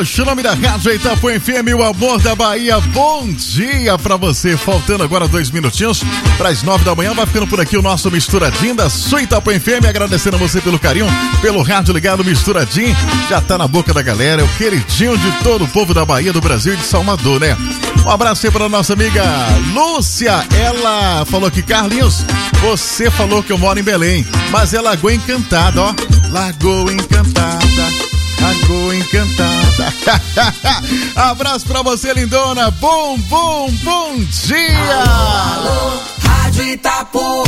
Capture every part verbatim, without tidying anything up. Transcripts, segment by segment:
Nome da Rádio Itapuã F M, o amor da Bahia. Bom dia pra você. Faltando agora dois minutinhos para as nove da manhã. Vai ficando por aqui o nosso Misturadinho da sua Itapuã F M. Agradecendo a você pelo carinho, pelo rádio ligado. Misturadinho já tá na boca da galera. É o queridinho de todo o povo da Bahia, do Brasil e de Salvador, né? Um abraço aí pra nossa amiga Lúcia. Ela falou aqui: Carlinhos, você falou que eu moro em Belém, mas é Lagoa Encantada, ó. Lagoa Encantada. Lagoa Encantada. Abraço pra você, lindona. Bom, bom, bom dia. Alô, alô, Rádio Itapuã.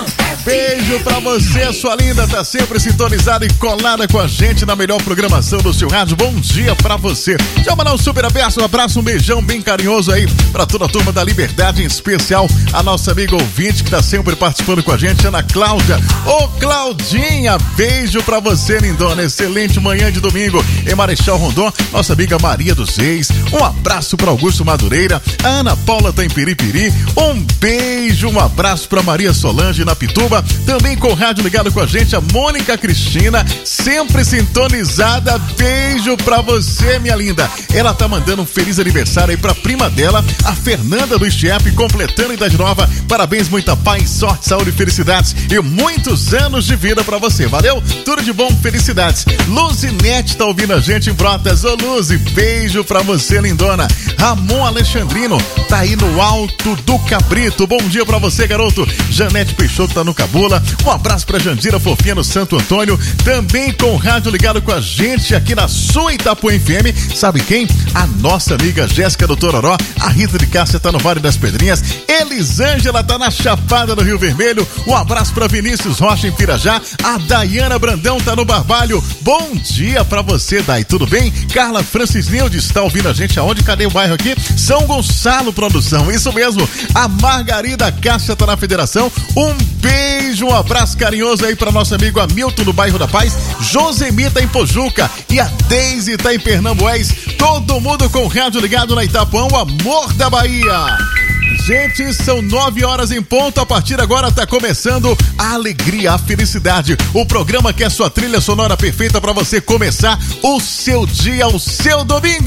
Beijo pra você, sua linda. Tá sempre sintonizada e colada com a gente na melhor programação do seu rádio. Bom dia pra você. Deixa eu mandar um super abraço, um abraço, um beijão bem carinhoso aí pra toda a turma da Liberdade, em especial a nossa amiga ouvinte que tá sempre participando com a gente, Ana Cláudia. Ô, Claudinha, beijo pra você, lindona. Excelente manhã de domingo em Marechal Rondon. Nossa amiga Maria dos Reis. Um abraço pra Augusto Madureira. A Ana Paula tá em Piripiri. Um beijo, um abraço pra Maria Solange na Pituba. Também com o rádio ligado com a gente, a Mônica Cristina, sempre sintonizada. Beijo pra você, minha linda. Ela tá mandando um feliz aniversário aí pra prima dela, a Fernanda do Estiep, completando a idade nova. Parabéns, muita paz, sorte, saúde e felicidades e muitos anos de vida pra você. Valeu? Tudo de bom, felicidades. Luzinete tá ouvindo a gente em Brotas. Ô, Luzi, beijo pra você, lindona. Ramon Alexandrino tá aí no Alto do Cabrito. Bom dia pra você, garoto. Janete Peixoto tá no Cabula. Um abraço pra Jandira Fofinha no Santo Antônio. Também com o rádio ligado com a gente aqui na sua Itapuã F M. Sabe quem? A nossa amiga Jéssica do Tororó. A Rita de Cássia tá no Vale das Pedrinhas. Elisângela tá na Chapada do Rio Vermelho. Um abraço pra Vinícius Rocha em Pirajá. A Dayana Brandão tá no Barbalho. Bom dia pra você, Day. Tudo bem? Carla Francis Nilde está ouvindo a gente aonde? Cadê o bairro aqui? São Gonçalo Produção. Isso mesmo. A Margarida Cássia tá na Federação. Um beijo, um abraço carinhoso aí para nosso amigo Hamilton do bairro da Paz. Josemi tá em Pojuca e a Deise tá em Pernambués. Todo mundo com o rádio ligado na Itapuã, o amor da Bahia. Gente, são nove horas em ponto. A partir de agora tá começando a alegria, a felicidade. O programa que é sua trilha sonora perfeita para você começar o seu dia, o seu domingo.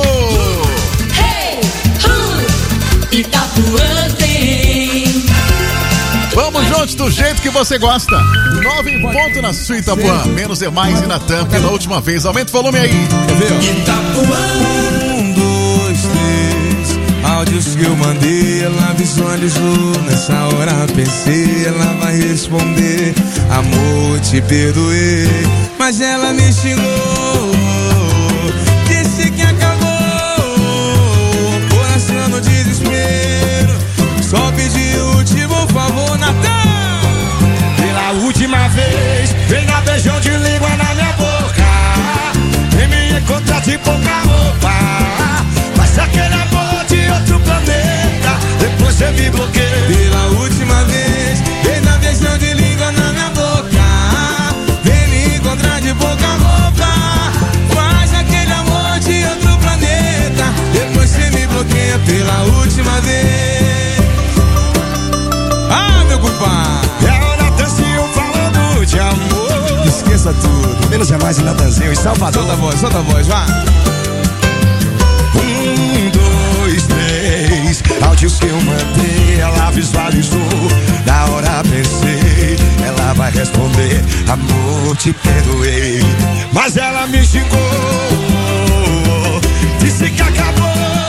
Hey, uh, Itapuã tem. Vamos juntos do jeito que você gosta. Nove em ponto na sua Itapuã. Menos é mais e na tampa. Pela última vez. Aumenta o volume aí. Itapuã. Um, dois, três. Áudios que eu mandei, ela visualizou. Nessa hora pensei, ela vai responder. Amor, te perdoei, mas ela me xingou. Disse que acabou. Coração no desespero. Só pedi o último favor, Natan. Pela última vez, vem dar beijão de língua na minha boca. Vem me encontrar de pouca roupa. Mas aquele amor de outro planeta. Depois você me bloqueia. Pela última vez, vem dar beijão de língua na minha boca. Vem me encontrar de pouca roupa. Mas aquele amor de outro planeta. Depois você me bloqueia pela última vez. Ah, meu compadre! É o Natanzinho falando de amor. Esqueça tudo, menos é mais o Natanzinho em Salvador. Solta a voz, solta a voz, vá. Um, dois, três. Áudio que eu mandei, ela visualizou. Na hora pensei, ela vai responder. Amor, te perdoei, mas ela me xingou. Disse que acabou.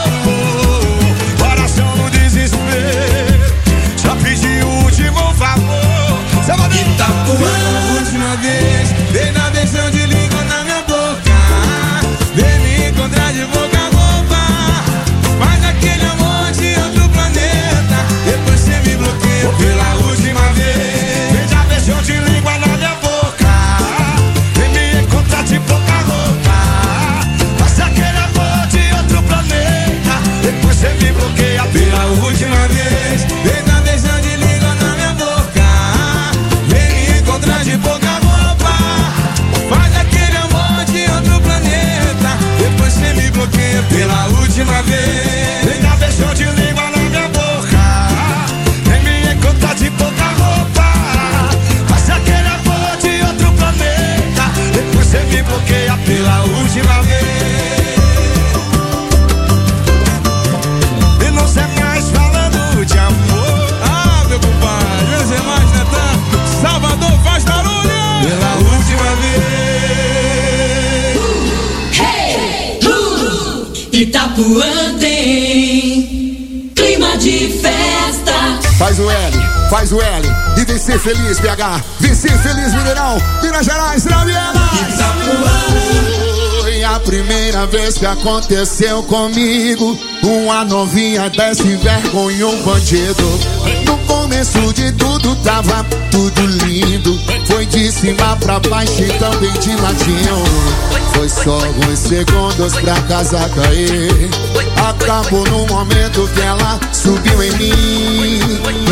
Coração no desespero. Só pedi o último favor. Itapuã. Última vez, vem na beijão de língua na minha boca. Vem me encontrar de boca a boca. Faz aquele amor de outro planeta. Depois você me bloqueia pela última vez. Vem dar beijão de língua na minha boca. Vem me encontrar de boca a boca. Itapuã tem clima de festa. Faz o L, faz o L e vem ser feliz, B H. Vem ser feliz, Mineirão, Minas Gerais, não é mais. Foi a primeira vez que aconteceu comigo. Uma novinha dessa envergonhou um bandido. No começo de tudo tava tudo lindo. Foi de cima pra baixo e também de ladinho. Foi só alguns segundos pra casa cair. Acabou no momento que ela subiu em mim.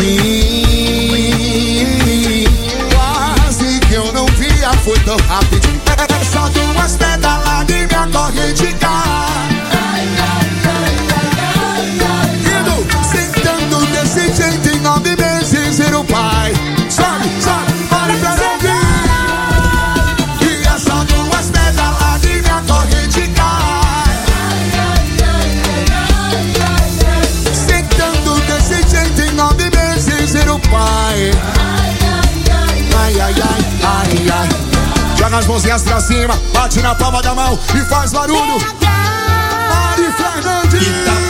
Quase que eu não via, foi tão rapidinho. Era só duas pedaladas e minha corrente cai. Indo, sentando desse jeito em nove meses, ser o pai. Sobe, sobe, olha pra ver. E é só duas pedaladas e minha corrente cai. Sentando desse jeito em nove meses, ser o pai. Ai, ai, ai, ai, ai. Joga as mãozinhas pra cima, bate na palma da mão e faz barulho. Mari Fernandes.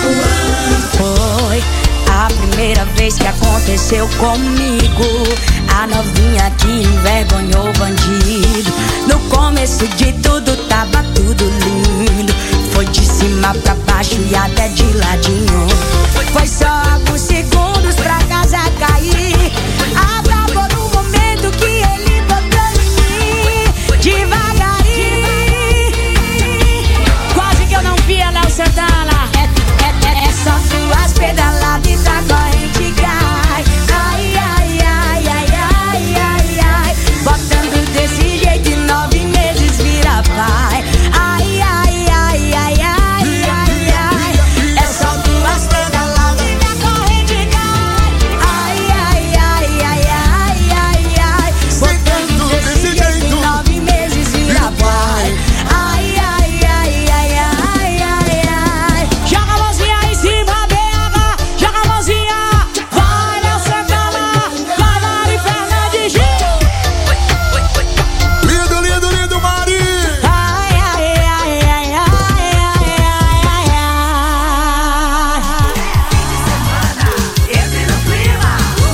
Foi a primeira vez que aconteceu comigo. A novinha que envergonhou o bandido. No começo de tudo tava tudo lindo. Foi de cima pra baixo e até de ladinho. Foi só alguns segundos pra casa cair. Acabou no momento que ele botou em mim. Devagarinho. Quase que eu não via Léo Santana. É, é, é só duas pedaladas e da corrente cai. Ai, ai, ai, ai, ai, ai, ai. Botando desse jeito em nove meses vira pai. Ai, ai, ai, ai, ai, ai, ai. É só duas pedaladas e da corrente cai. Ai, ai, ai, ai, ai, ai, ai. Botando desse jeito em nove meses vira pai. Ai, ai, ai, ai, ai, ai, ai. Joga a mãozinha em cima, B H. Joga a mãozinha. Vai, Léo Santana. Vai, Mari Fernandes. Lindo, lindo, lindo, Mari. Ai, ai, ai, ai, ai, ai, ai, ai. Entre no clima.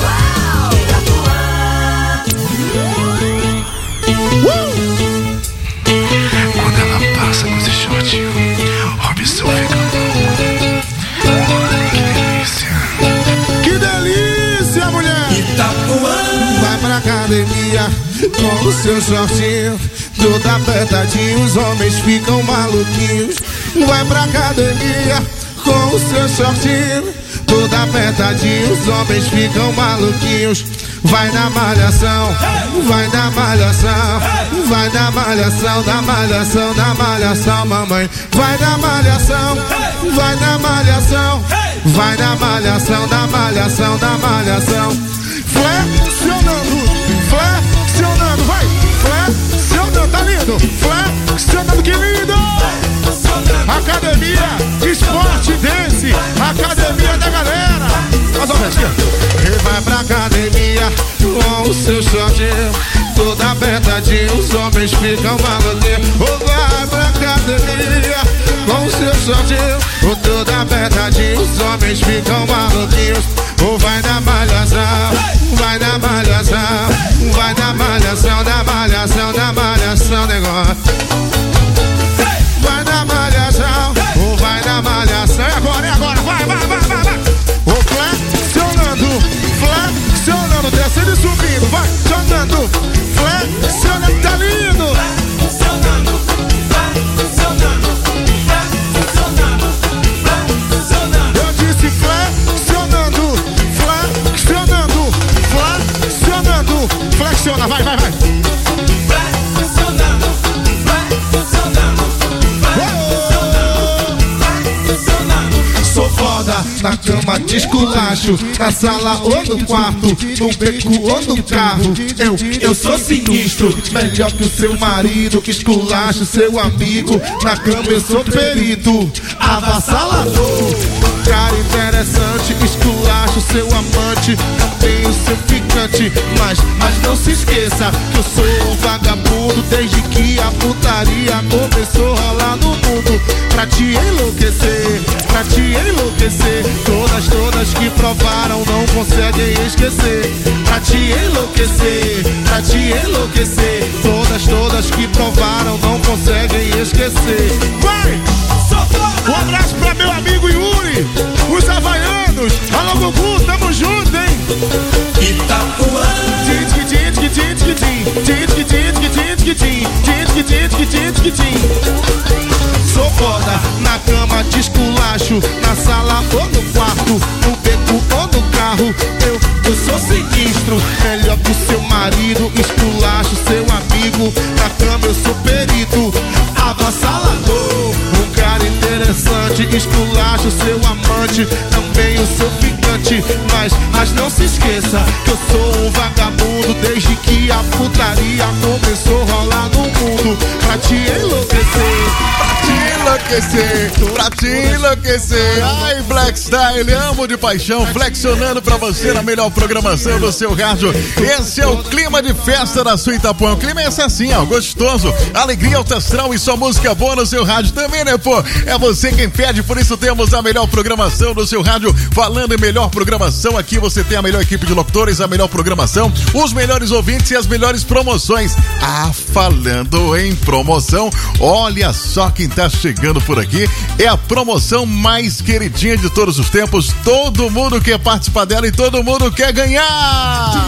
Quando ela passa com esse shortinho, Robson fica louco. Que delícia. Que delícia, mulher. Itapuã. Vai pra academia com o seu shortinho, tudo apertadinho, os homens ficam maluquinhos. Vai pra academia com o seu shortinho, tudo apertadinho, os homens ficam maluquinhos. Vai na malhação, vai na malhação, vai na malhação, da malhação, da malhação, mamãe. Vai na malhação, vai na malhação, vai na malhação, da malhação, da malhação. Flexionando, flexionando, vai, flexionando, tá lindo, flexionando, que lindo. Academia, esporte dance, academia da galera. Faz uma vez aqui. Ele vai pra academia com o seu shortinho, todo apertadinho, os homens ficam maluquinhos. Ou vai pra academia com o seu shortinho, todo apertadinho, os homens ficam maluquinhos. Ou vai na malhação, vai na malhação, vai na malhação, da malhação, da malhação, negócio. Vai na malhação, ou vai na malhação. É agora, é agora, vai, vai, vai, vai, vai. Ô, flexionando, flexionando, descendo e subindo, vai, flexionando, flexionando, tá lindo. Flexionando, flexionando, flexionando, flexionando. Eu disse flexionando, flexionando, flexionando, flexiona, vai, vai, vai. Flexionando, flexionando, flexionando. Sou foda, na cama de esculacho, na sala ou no quarto, no beco ou no carro. Eu, eu sou sinistro, melhor que o seu marido, que esculacho seu amigo. Na cama eu sou perito, avassalador. cara interessante, esculacho seu amante, também o seu ficante. Mas, mas não se esqueça que eu sou um vagabundo desde que a putaria começou a rolar no mundo. Pra te enlouquecer, pra te enlouquecer, todas, todas que provaram não conseguem esquecer. Pra te enlouquecer, pra te enlouquecer, todas, todas que provaram não conseguem esquecer. Vai! Um abraço pra meu amigo Yuri, os havaianos, alô Gugu, tamo junto, hein? Itapuã, sou foda na cama de esculacho, na sala ou no quarto, no beco ou no carro. Eu, eu sou sinistro, melhor que o seu marido, esculacho seu amigo, na cama eu sou perito, avassalador, um cara interessante, esculacho seu amante, também o seu ficante. Mas, mas não se esqueça que eu sou um vagabundo desde que a putaria começou a rolar no mundo. Pra te enlouquecer, Pra te enlouquecer, pra te enlouquecer. Ai, Black Style, amo de paixão, flexionando pra você na melhor programação do seu rádio. Esse é o clima de festa da sua Itapuã. O clima é esse assim, ó, gostoso, alegria, alto astral e só música boa no seu rádio também, né, pô? É você quem pede, por isso temos a melhor programação do seu rádio. Falando em melhor programação, aqui você tem a melhor equipe de locutores, a melhor programação, os melhores ouvintes e as melhores promoções. Ah, falando em promoção, olha só quem tá chegando por aqui. É a promoção mais queridinha de todos os tempos. Todo mundo quer participar dela e todo mundo quer ganhar.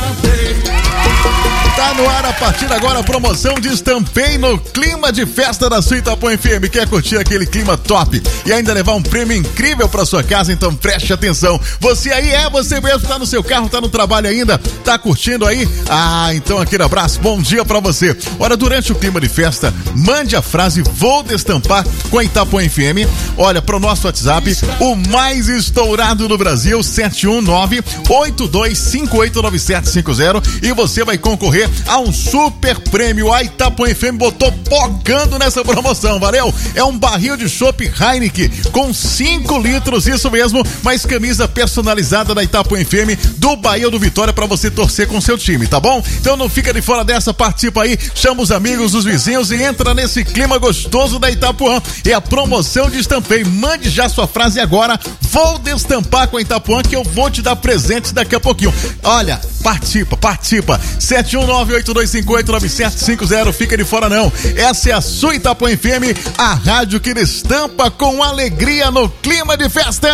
Tá no ar a partir de agora a promoção de Estampei no clima de festa da sua Itapuã F M. Quer curtir aquele clima top e ainda levar um prêmio incrível pra sua casa? Então preste atenção. Você aí é você mesmo, tá no seu carro, tá no trabalho ainda, tá curtindo aí? Ah, então aquele abraço, bom dia pra você. Olha, durante o clima de festa, mande a frase "Vou destampar" com a Itapuã F M. Olha, pro nosso WhatsApp, o mais estourado do Brasil, sete um nove, oito dois cinco oito nove sete cinco zero, e você vai concorrer a um super prêmio. A Itapuã F M botou pocando nessa promoção, valeu? É um barril de chopp Heineken com cinco litros, isso mesmo, mais camisa personalizada da Itapuã F M do Bahia do Vitória pra você torcer com seu time, tá bom? Então não fica de fora dessa, participa aí, chama os amigos, os vizinhos e entra nesse clima gostoso da Itapuã. É a promoção de Estampei. Mande já sua frase agora, "Vou destampar com a Itapuã", que eu vou te dar presentes daqui a pouquinho. Olha, participa, participa. sete um nove, oito dois cinco oito nove sete cinco zero, fica de fora não. Essa é a sua Itapuã F M, a rádio que destampa com alegria no clima de festa.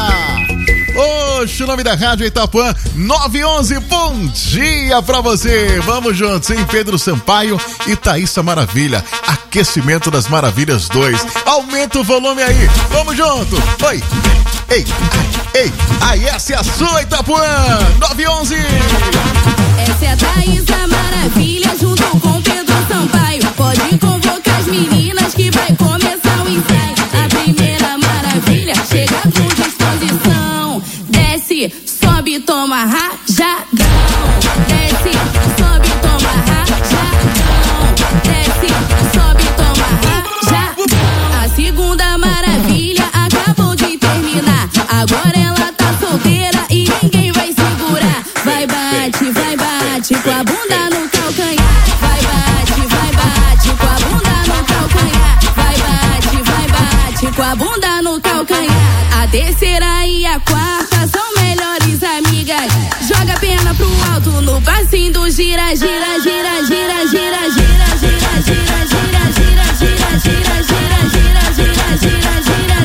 Oxe, o nome da rádio é Itapuã nove onze, bom dia pra você. Vamos juntos, hein? Pedro Sampaio e Thaísa Maravilha, Aquecimento das Maravilhas dois. Aumenta o volume aí, vamos junto. Oi, ei, ai, ei, aí essa é a sua Itapuã nove onze. Essa é a Thaísa Maravilha junto com Pedro Sampaio. Pode convocar as meninas que vai começar o ensaio. A primeira maravilha chega com disposição. Desce, sobe, toma rajadão. Desce, sobe, toma rajadão. Desce, sobe, toma rajadão. A segunda maravilha acabou de terminar. Agora ela tá solteira e ninguém vai segurar. Vai, bate, vai, bate com a bunda no calcanhar. Vai, bate, vai, bate com a bunda no calcanhar. Vai, bate, vai, bate com a bunda no calcanhar. A terceira e a quarta são melhores amigas. Joga a perna pro alto no passinho do gira, gira, gira, gira, gira, gira, gira, gira, gira, gira, gira, gira, gira, gira, gira, gira, gira,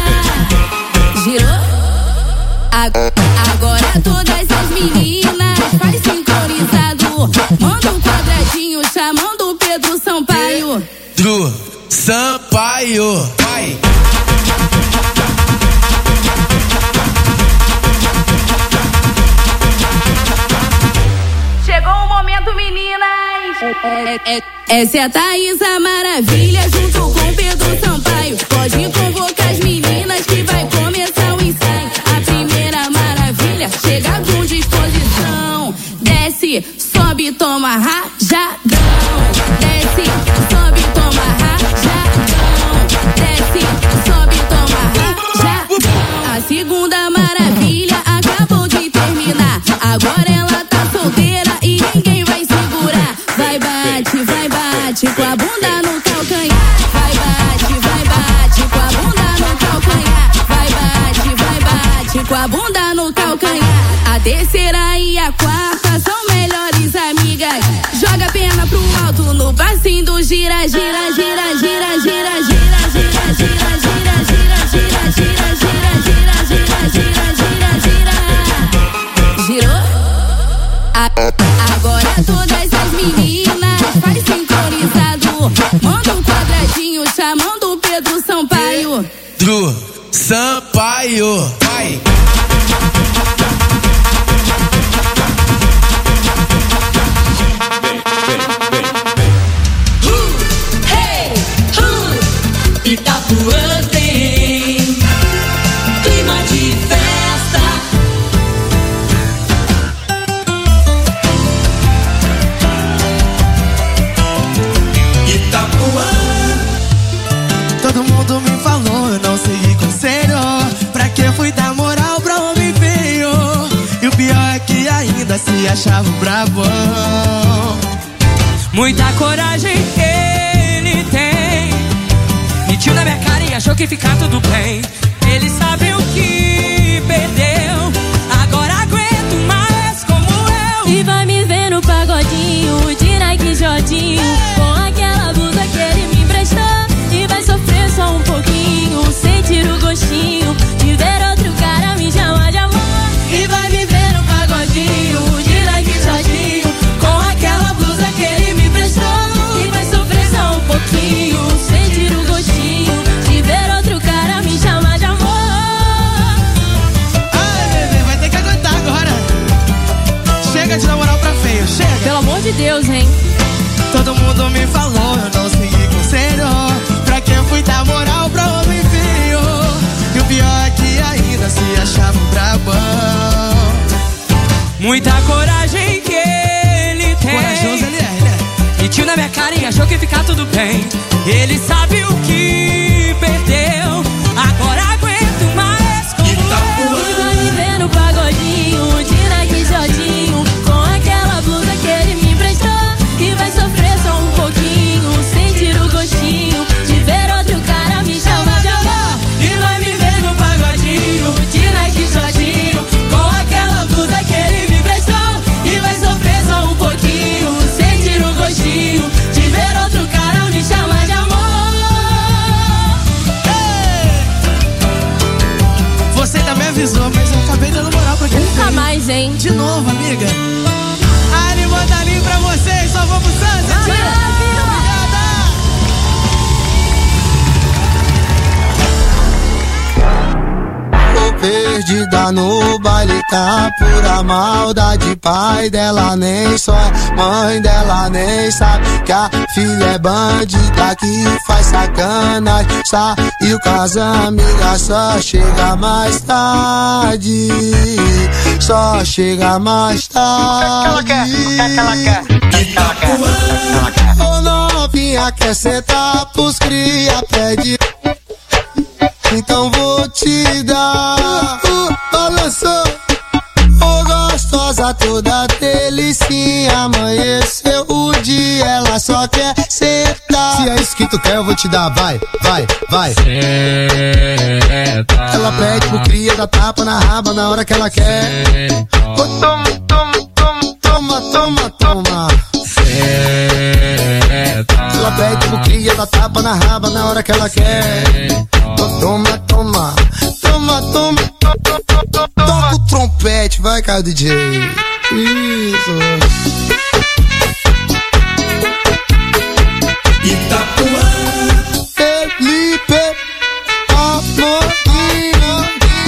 gira. Girou? Agora todas as meninas faz sincronizado. Manda um quadradinho chamando o Pedro Sampaio. Pedro Sampaio, vai. Chegou o momento, meninas. É, é, é, essa é a Thaísa Maravilha junto com Pedro Sampaio. Pode convocar as meninas que vai começar o ensaio. A primeira maravilha chega com disposição. Desce, sobe, toma rajadão. Desce, sobe, toma rajadão. Desce, sobe, toma rajadão. a bunda no calcanhar. A terceira e a quarta são melhores amigas. Joga a perna pro alto no passinho do gira, gira, gira, gira, gira, gira, gira, gira, gira, gira, gira, gira, gira, gira, gira, gira, gira, gira. Girou? Agora todas as meninas faz sincronizado. Manda um quadradinho chamando o Pedro Sampaio. Pedro Sampaio, vai. Itapuã tem clima de festa. Itapuã. Todo mundo me falou, eu não segui conselho. Pra que fui dar moral pra homem feio? E o pior é que ainda se achava brabão. Muita coragem ele tem. Mentiu na minha cara e achou que ficar tudo bem. Ele sabe o que perdeu. Agora aguento mais como eu. E vai me ver no pagodinho de Nike Jordinho, com aquela blusa que ele me emprestou. E vai sofrer só um pouquinho, sentir o gostinho de ver outro cara me chamar de amor. E vai me ver no pagodinho de Nike Jordinho, com aquela blusa que ele me emprestou. E vai sofrer só um pouquinho, sentir o gostinho de ver outro cara me chamar de amor. Ai, bebê, vai ter que aguentar agora. Chega de dar moral pra feio, chega. Pelo amor de Deus, hein? Todo mundo me falou, eu não segui conselho. Pra que fui dar moral pra homem feio? E o pior é que ainda se achava brabão. Muita coragem que ele tem. Corajoso ele é, né? Mentiu na minha cara e achou que ficar tudo bem. Ele sabe o que perdeu. Agora aguento mais como Itapuã. E vai me ver no pagodinho de Nike Jordinho, com aquela blusa que ele me emprestou. E vai sofrer só um pouquinho, sentir o gostinho de ver outro cara me chamar de amor. E vai me ver no pagodinho de Nike Jordinho, Com aquela blusa que ele me emprestou. e vai sofrer só um pouquinho, sentir o gostinho De ver outro cara me chamar de amor. Você também avisou, mas eu acabei dando moral pra quem Nunca fez. mais, hein? De novo, amiga. Ali, mandalinho pra vocês, só vamos Santos, tia. Perdida no baile, tá pura maldade. Pai dela nem só é, mãe dela nem sabe que a filha é bandida que faz sacanagem. Saiu com as amigas, só chega mais tarde. Só chega mais tarde. O que é que ela quer? O que é que ela quer? O que é que ela quer? Ô novinha, quer sentar pros cria, pede. Então vou te dar uh, balançou, ô gostosa toda delicinha. Amanheceu o dia, ela só quer sentar. Se é isso que tu quer, eu vou te dar, vai, vai, vai. Senta. Ela pede pro cria, dá tapa na raba na hora que ela quer. Oh, toma, toma, toma, toma, toma, toma. Ela pede pro cria, dá tapa na raba na hora que ela quer. Oh, toma, toma, toma, toma, toma. Toca o trompete, vai, cara, D J. Isso. Itapuã. Felipe Amorim.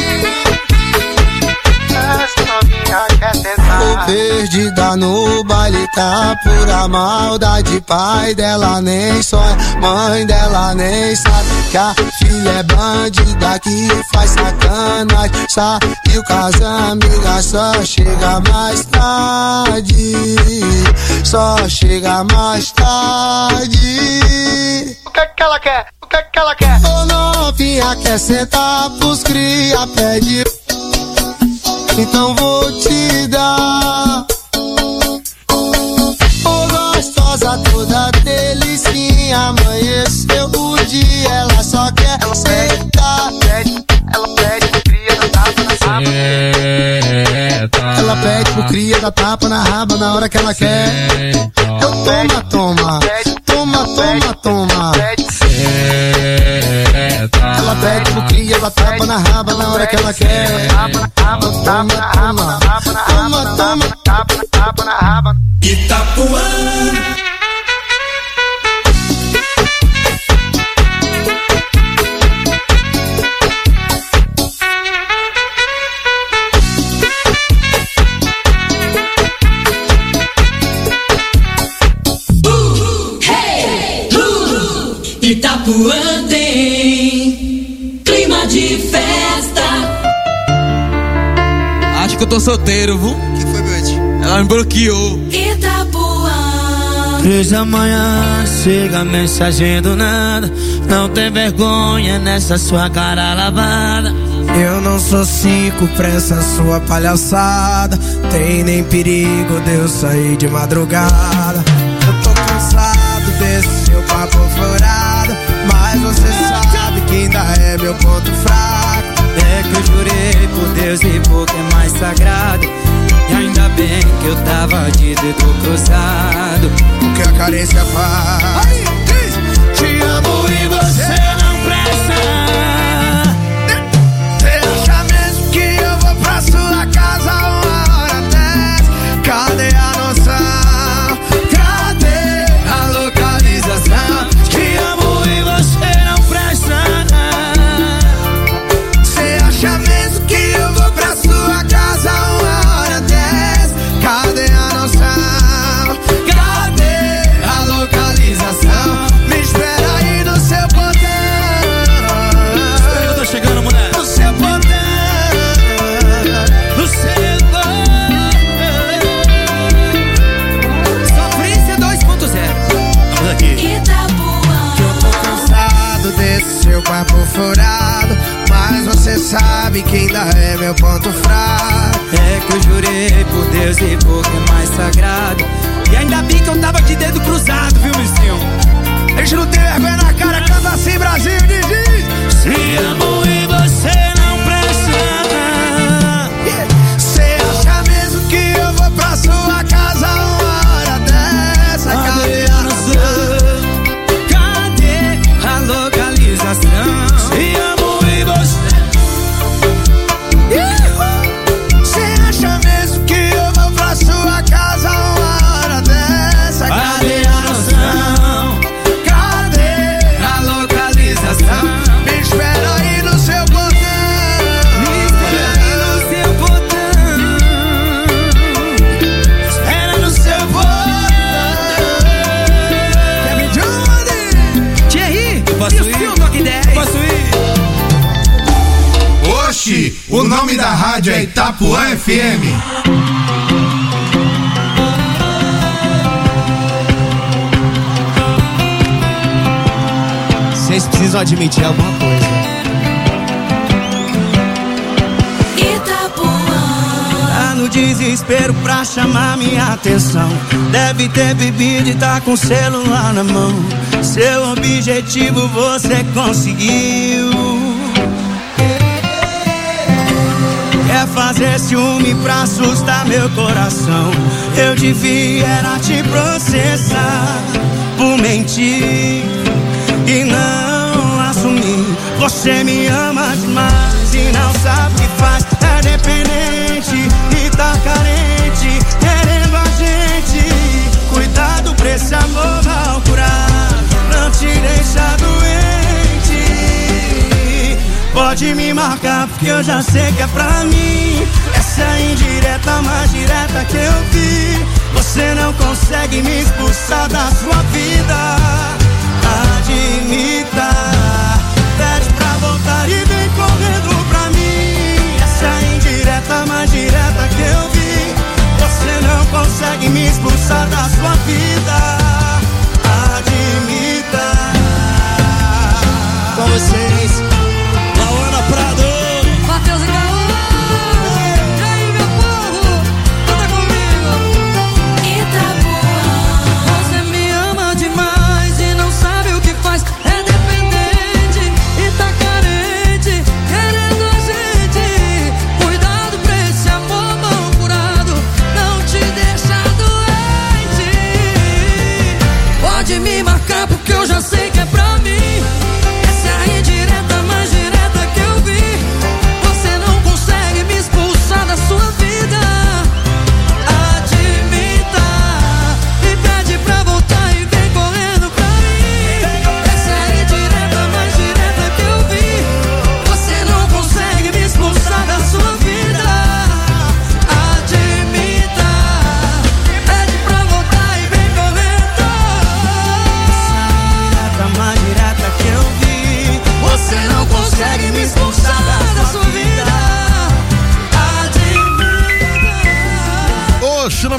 Essa novinha quer tentar. Tô perdida no baile, tá pura maldade. Pai dela nem só é, mãe dela nem sabe que a filha é bandida que faz sacanagem. Saiu com as amigas, só chega mais tarde. Só chega mais tarde. O que é que ela quer? O que é que ela quer? Ô novinha, quer sentar pros cria, pede. Então vou te dar. Ô gostosa toda delicinha. Amanheceu o dia, ela só quer sentar. Ela pede, ela pede, cria, não dá pra dá tapa na raba na hora que ela quer. Eu toma, toma, toma, toma, toma. Ela pede pro cria, ela tapa na raba na hora que ela quer. Toma, toma, toma, toma, tapa, tapa na raba. Itapuã. Itapuã tem clima de festa. Acho que eu tô solteiro, viu? Que foi, Bete? Ela me bloqueou. Itapuã. Três da manhã, chega a mensagem do nada. Não tem vergonha nessa sua cara lavada. Eu não sou cinco pra essa sua palhaçada. Tem nem perigo de eu sair de madrugada. Eu tô cansado desse seu papo furado, mas você sabe que ainda é meu ponto fraco. É que eu jurei por Deus e por quem é mais sagrado. E ainda bem que eu tava de dedo cruzado. O que a carência faz? Aí, diz, te amo e você não presta. Você acha mesmo que eu vou pra sua casa uma hora dez? Cadê a noção? Cadê a localização? Te amo e você não presta. Você acha mesmo que eu vou pra sua casa uma hora dez? Cadê a noção? Cadê a localização? Me espera aí no seu portão. Espera que eu tô chegando, mulher. No seu portão. No seu portão. Sofrência dois ponto zero. Vamos aqui. Itapuã. Que eu tô cansado desse seu papo furado, mas você sabe que ainda é meu ponto fraco. É que eu jurei por Deus e por quem é mais sagrado. E ainda bem que eu tava de dedo cruzado, viu, Luizinho? A gente não tem vergonha na cara, canta assim, Brasil, diz, diz. Se amo e você não presta. Você acha mesmo que eu vou pra sua casa uma hora dessa? Cadê a noção? Cadê a localização? Se amo e você. Você acha mesmo que eu vou pra sua casa uma hora dessa? Cadê a noção? Cadê a localização? Me espera aí no seu portão. Me espera aí no seu portão. Espera no seu portão. Kevin Johnny, Thierry, Posso ir? o Toque dez. Posso ir? Oxi, o nome da rádio é Itapuã F M. Vocês precisam admitir alguma coisa. Itapuã. Tá no desespero pra chamar minha atenção. Deve ter bebido e tá com o celular na mão. Seu objetivo você conseguiu. Quer fazer ciúme pra assustar meu coração. Eu devia era te processar por mentir e não assumir. Você me ama demais e não sabe o que faz. É dependente e tá carente, querendo a gente. Cuidado pra esse amor mal curado não te deixa doente. Pode me marcar porque eu já sei que é pra mim. Essa é a indireta mais direta que eu vi. Você não consegue me expulsar da sua vida. Admita, pede pra voltar e vem correndo pra mim. Essa é a indireta mais direta que eu vi. Você não consegue me expulsar da sua vida. Admita. Com vocês, Lauana Prado, Matheus e Caô. E aí, meu povo? Canta comigo. Itapuã. Você me ama demais e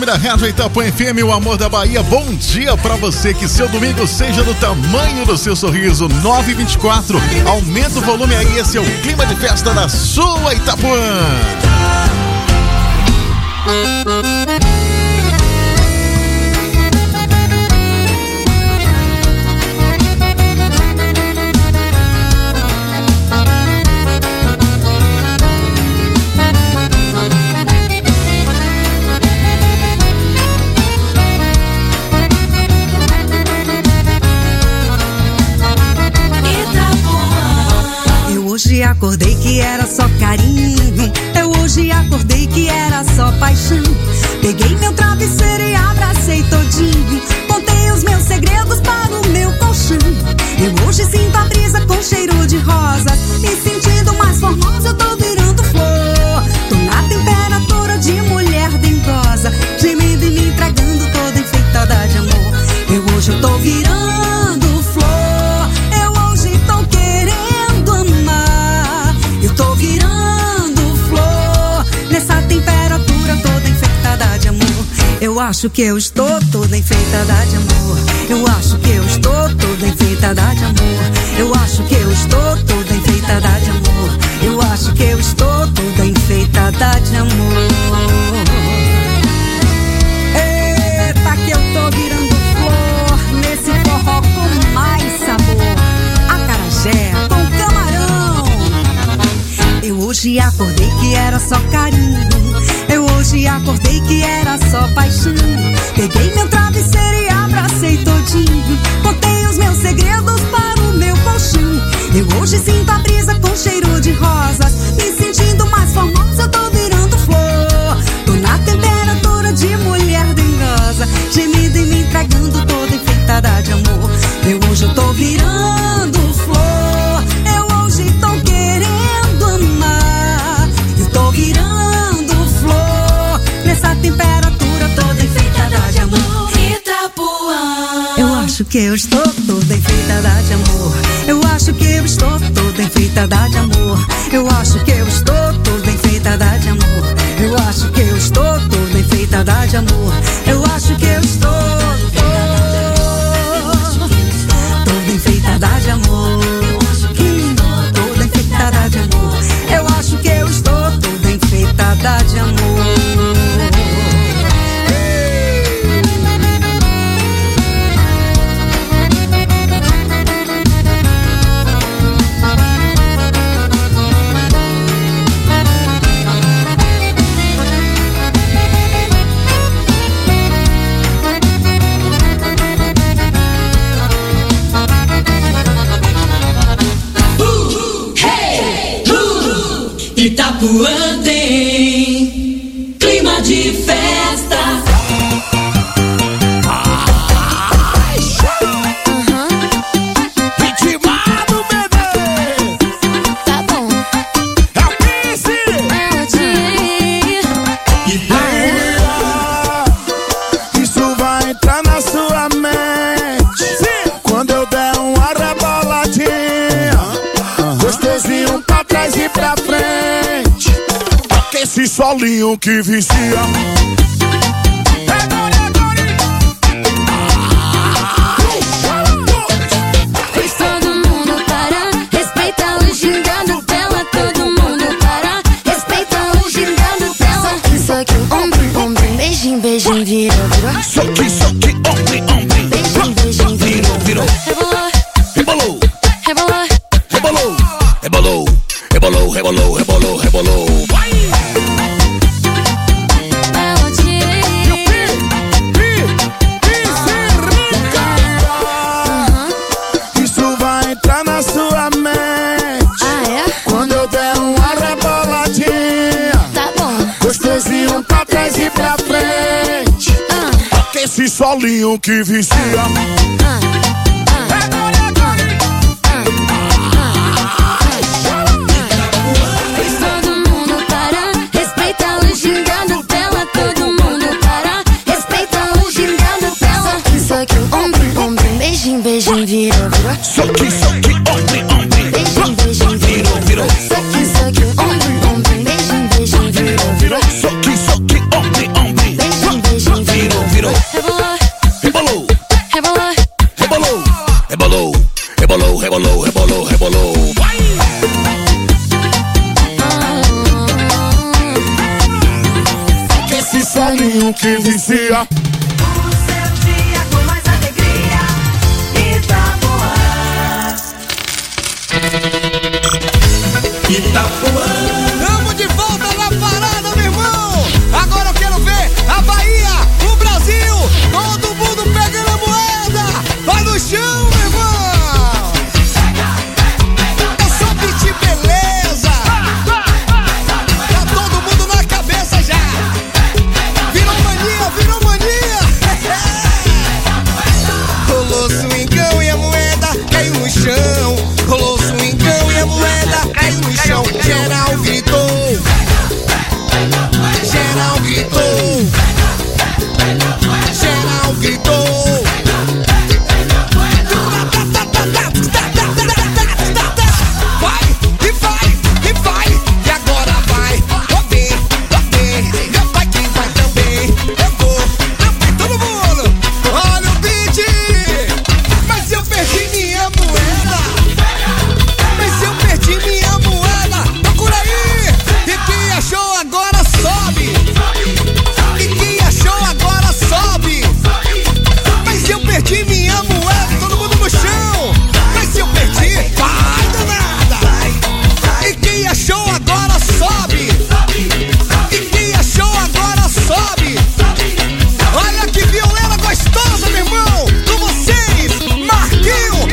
nome da Rádio Itapuã F M, o amor da Bahia. Bom dia pra você, que seu domingo seja do tamanho do seu sorriso. nove e vinte e quatro, aumenta o volume aí, esse é o clima de festa da sua Itapuã. Hoje acordei que era só carinho. Eu hoje acordei que era só paixão. Peguei meu travesseiro e abracei todinho. Contei os meus segredos para o meu colchão. Eu hoje sinto a brisa com cheiro de rosas. Me sentindo mais formosa, eu tô virando flor. Tô na temperatura de mulher dengosa, gemendo e me entregando toda enfeitada de amor. Eu hoje eu tô virando flor. Eu hoje tô querendo amar. Eu tô virando flor. Nessa temperatura toda enfeitada de amor. Eu acho que eu estou toda enfeitada de amor. Eu acho que eu estou toda enfeitada de amor. Eu acho que eu estou toda enfeitada de amor. Eu acho que eu estou toda enfeitada de amor. Eita, que eu tô virando flor nesse forró com mais sabor. Acarajé com camarão. Eu hoje acordei que era só carinho. Eu hoje acordei que era só paixão. Peguei meu travesseiro e abracei todinho. Contei os meus segredos para o meu colchão. Eu hoje sinto a brisa com cheiro de rosas. Me sentindo mais formosa, eu tô virando flor. Tô na temperatura de mulher dengosa, gemida e me entregando toda enfeitada de amor. Eu hoje eu tô virando flor. Eu hoje tô querendo amar. Eu tô virando flor. Nessa temperatura toda enfeitada de amor. Itapuã. Eu acho que eu estou toda enfeitada de amor. Eu acho que eu estou toda enfeitada de amor. Eu acho que eu estou toda enfeitada de amor. Eu acho que eu estou toda enfeitada de amor. Eu acho que eu estou toda enfeitada de amor. Toda enfeitada de amor. Eu acho que eu estou toda enfeitada de amor. Itapuã tem clima de festa. Vitimado, bebê. Tá bom. É o Prince. É o dia. Isso vai entrar na sua mente. Sim. Quando eu der uma reboladinha, gostosinho pra trás e pra frente. Esse solinho que vicia. Todo mundo para, respeita o gingado dela. Todo mundo para, respeita o gingado dela. Soque, soque, ombro, ombro, beijinho, beijinho, virou, virou. Soque, soque, ombro, ombro, beijinho, beijinho, virou, virou. Rebolou, Rebolou, rebolou, rebolou, rebolou, rebolou, rebolou, rebolou, rebolou. Isso vai entrar na sua mente. Ah, é? Quando eu der uma reboladinha, Tá bom. gostosinho pra trás e pra frente. Ah, Esse solinho que vicia. ah, todo mundo para, respeita o gingado dela. Todo mundo para, respeita o gingado dela. Soque, soque, ombro, ombro, beijinho, beijinho, virou, virou. Soque, soque, ombro, ombro, Beijinho, beijinho, virou, virou. Soque, soque, ombro, ombro, beijinho, beijinho, virou, virou. Soque, soque, ombro, ombro, Beijinho, beijinho, te vicia. O seu dia com mais alegria, Itapuã. Itapuã. Tamo de volta na parada, meu irmão. Agora eu quero ver a Bahia, o Brasil, todo mundo pegando a moeda. Vai no chão, meu irmão. É só pedir beleza. Tá todo mundo na cabeça já. Virou mania, virou mania. Rolou swingão e a moeda caiu no chão. Rolou swingão e a moeda caiu no chão. Geral gritou. Geral gritou. Geral gritou. Vai, e vai, e vai. E agora vai. Vou ver, vou ver. Vai que vai também. Eu vou, também todo mundo. Olha o beat. Mas eu perdi minha moeda. Mas eu perdi minha moeda. Procura aí. E quem achou agora sobe. E quem achou agora sobe. Mas eu perdi minha moeda. Todo mundo no chão. Mas eu perdi, vai danada. E quem achou agora sobe. E quem achou agora sobe. Olha que violena gostosa, meu irmão. Com vocês, Marquinho.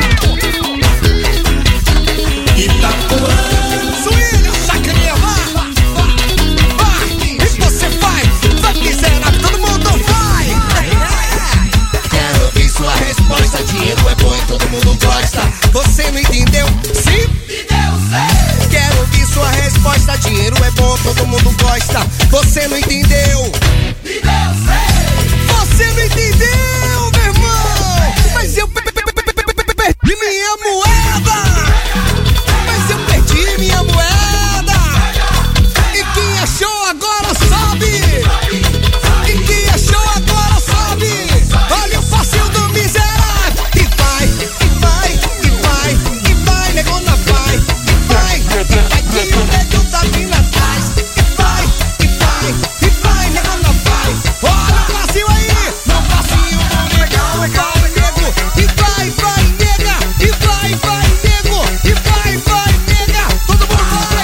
Itapuã. Swing, sacrinha, vai, vai, vai. E você vai, vai miserável, todo mundo vai. Quero ouvir sua resposta. Dinheiro é bom e todo mundo gosta. Você não entendeu? Sim? Quero ouvir sua resposta. Dinheiro é bom, todo mundo gosta. Você não entendeu? Você não entendeu, meu irmão? Mas eu pe- pe- pe- pe- pe- pe- perdi minha moeda. Mas eu perdi minha moeda. E quem achou agora sobe. E quem achou agora sobe. Olha o passinho do miserável. E vai, e vai, e vai, e vai, negona vai. E vai, e vai, que o nego tá vindo atrás. E vai, e vai, e vai, negona vai. Olha o passinho aí. Meu passinho do negão, legal, nego. E vai, vai, nega. E vai, vai, nego. E vai, vai, nega. Todo mundo vai.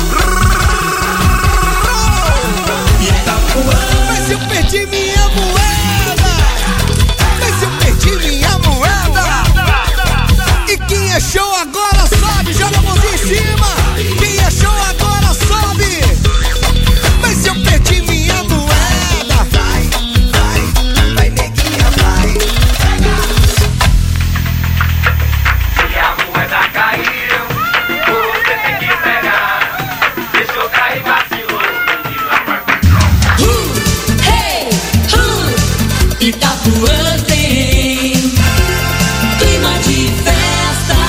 Itapuã. Mas eu perdi minha moeda. Mas eu perdi minha moeda. E quem achou agora sobe. Joga a mãozinha em cima. Quem achou agora sobe. Mas eu perdi minha moeda. Vai, vai, vai, neguinha, vai. Se a moeda caiu, você tem que pegar. Deixou cair, vacilou. Hey, uh, Itapuã tem clima de festa.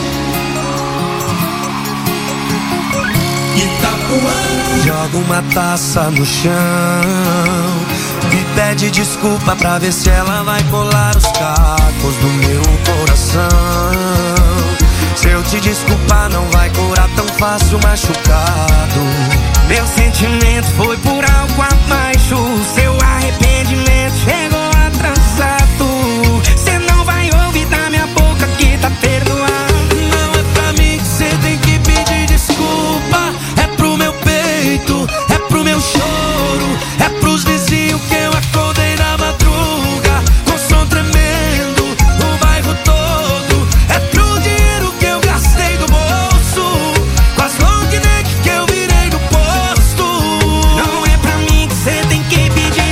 Itapuã. Joga uma taça no chão e pede desculpa pra ver se ela vai colar os cacos do meu coração. Se eu te desculpar não vai curar tão fácil o machucado. Meu sentimento foi por algo abaixo. Seu arrependimento chegou atrasado. Cê não vai ouvir da minha boca que tá perdoado. Não é pra mim que cê tem que pedir desculpa. É pro meu peito, é pro meu choro, é pros vizinhos que eu acordei na madruga com som tremendo, o bairro todo. É pro dinheiro que eu gastei do bolso, com as long neck que eu virei no posto. Não é pra mim que cê tem que pedir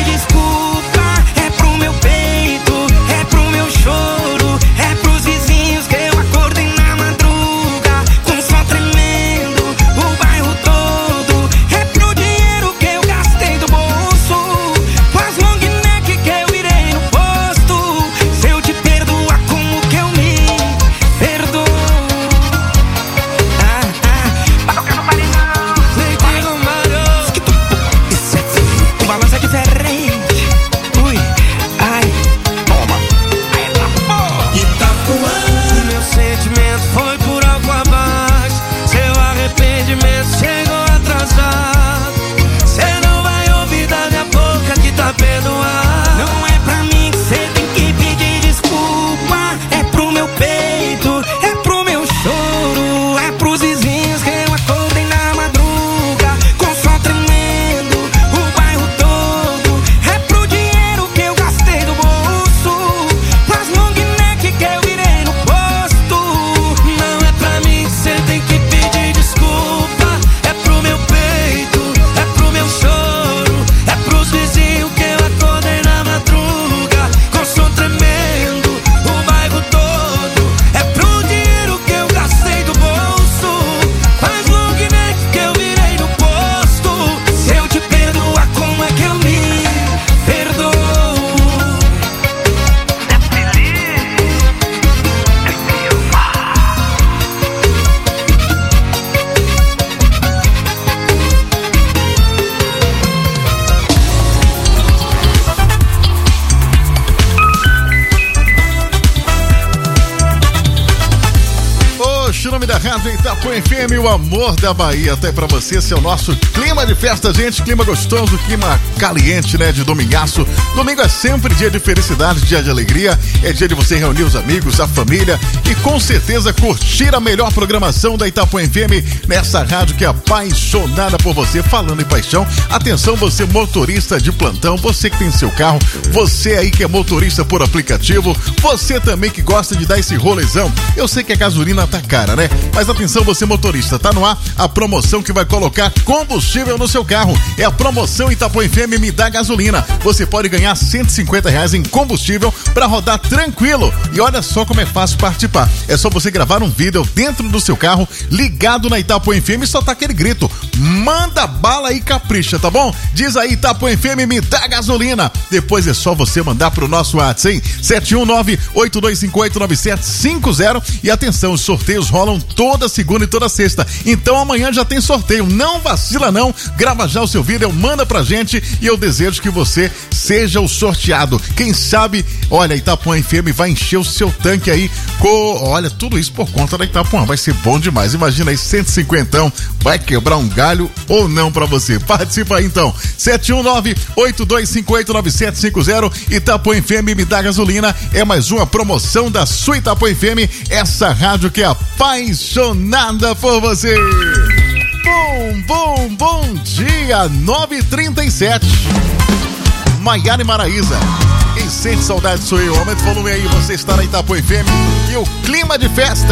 Itapuã F M, o amor da Bahia. Até pra você, esse é o nosso clima de festa, gente. Clima gostoso, clima caliente, né? De domingaço. Domingo é sempre dia de felicidade, dia de alegria. É dia de você reunir os amigos, a família e com certeza curtir a melhor programação da Itapuã F M nessa rádio que é apaixonada por você. Falando em paixão, atenção, você motorista de plantão, você que tem seu carro, você aí que é motorista por aplicativo, você também que gosta de dar esse rolezão. Eu sei que a gasolina tá cara, né? Mas atenção, você motorista, tá no ar a promoção que vai colocar combustível no seu carro. É a promoção Itapuã F M Me Dá Gasolina. Você pode ganhar cento e cinquenta reais em combustível para rodar tranquilo. E olha só como é fácil participar. É só você gravar um vídeo dentro do seu carro, ligado na Itapuã F M e soltar aquele grito. Manda bala e capricha, tá bom? Diz aí, Itapuã F M Me Dá Gasolina. Depois é só você mandar pro nosso WhatsApp, hein? sete um nove, oito dois cinco oito, nove sete cinco zero. E atenção, os sorteios rolam toda segunda e toda sexta. Então amanhã já tem sorteio. Não vacila não. Grava já o seu vídeo, manda pra gente e eu desejo que você seja o sorteado. Quem sabe, olha, Itapuã F M vai encher o seu tanque aí com, olha, tudo isso por conta da Itapuã. Vai ser bom demais. Imagina aí, cento e cinquenta, vai quebrar um galho ou não pra você. Participa aí então. sete um nove, oito dois cinco oito, nove sete cinco zero. Itapuã F M Me Dá Gasolina. É mais uma promoção da sua Itapuã F M. Essa rádio que é apaixonada por você. Bom, bom, bom dia, nove e trinta e sete. Maiara e Maraísa. Quem sente saudade sou eu. Aumenta o volume aí, você está na Itapuã F M e o clima de festa.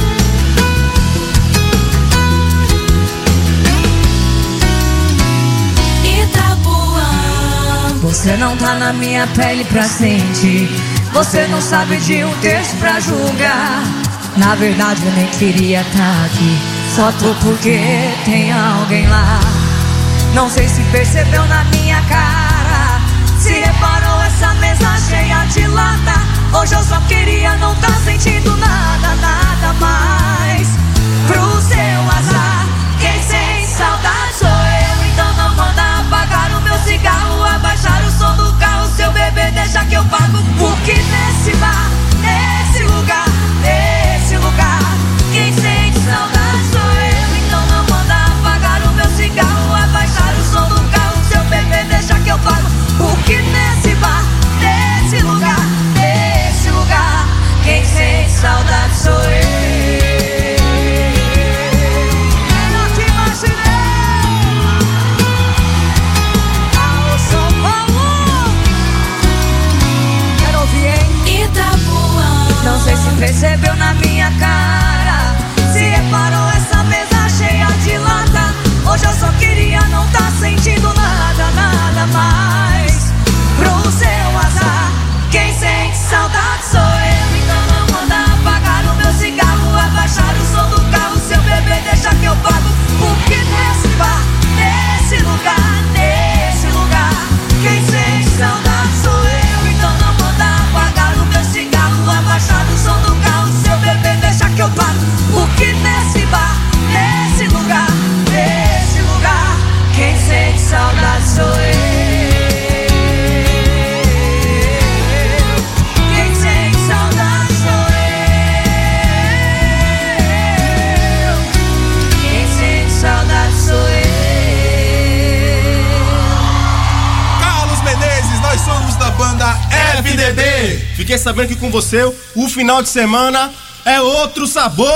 Você não tá na minha pele pra sentir. Você não sabe de um texto pra julgar. Na verdade eu nem queria tá aqui. Só tô porque tem alguém lá. Não sei se percebeu na minha cara, se reparou essa mesa cheia de lata. Hoje eu só queria não tá sentindo nada, nada mais. Pro seu azar, quem sente saudade sou eu. Então não manda apagar o meu cigarro, abaixar o som do carro. Seu bebê deixa que eu pago. Porque nesse bar, nesse lugar, nesse lugar, quem sente saudade sou eu. Então não manda apagar o meu cigarro, abaixar o som do carro. Seu bebê deixa que eu pago. Porque nesse bar, nesse lugar, nesse lugar, quem sente saudade sou eu. Não sei se percebeu na minha cara, se reparou essa mesa cheia de lata. Hoje eu só queria não tá sentindo nada, nada mais. Pro seu azar, quem sente saudade sou eu. Então não manda apagar o meu cigarro, abaixar o som do carro. Seu bebê deixa que eu pago. Porque nesse bar, nesse lugar, nesse lugar, quem sente saudade sou eu. Então não manda apagar o meu cigarro, abaixar o som do carro. Seu bebê deixa que eu pago. Porque nesse bar, nesse lugar, nesse lugar, quem sente saudade sou eu. Quem sente saudade sou eu. Quem sente saudade sou eu. Carlos Menezes, nós somos da banda F D B. Fiquei sabendo que com você o final de semana é outro sabor.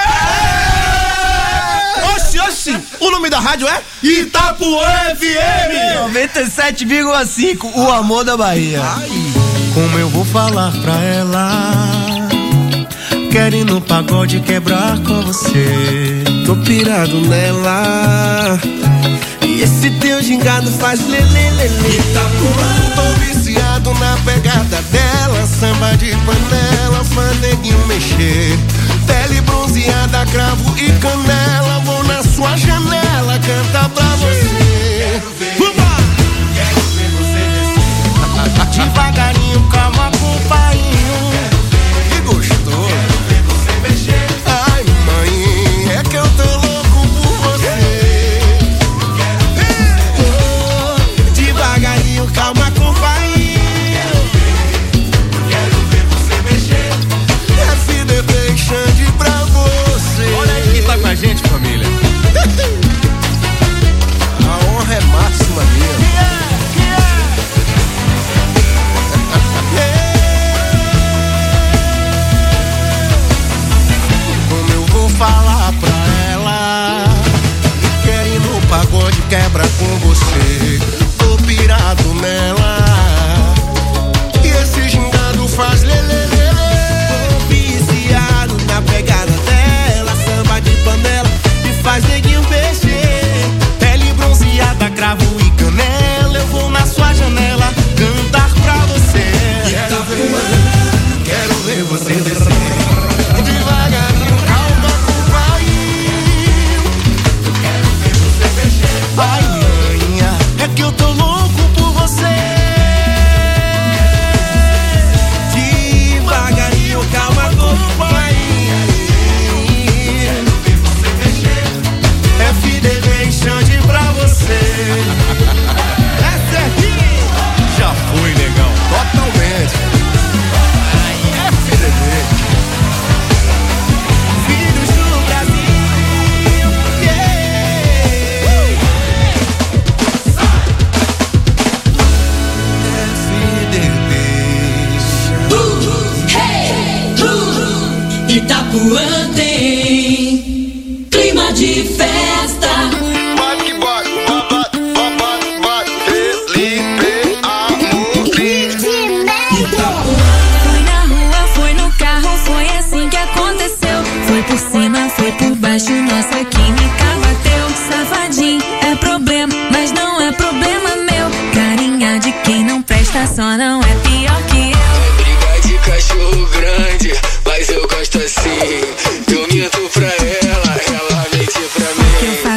Oxi, oxi, o nome da rádio é Itapuã F M noventa e sete vírgula cinco, o amor da Bahia. Ai. Como eu vou falar pra ela? Quero ir no pagode quebrar com você. Tô pirado nela. E esse teu gingado faz lelelele. Itapuã. Tô viciado na pegada dela. Samba de panela, fandeguinho mexer. Pele bronzeada, cravo e canela. Vou na sua janela cantar pra você. Quero ver, Uba! quero ver você descer. Devagarinho, calma com painho. Que gostoso. Quero ver você mexer. Ai, mãe, é que eu tô louco por você. Quero ver você Oh, devagarinho, calma com painho. Quero ver você mexer. F D B Xande pra você. Olha aí quem tá com a gente.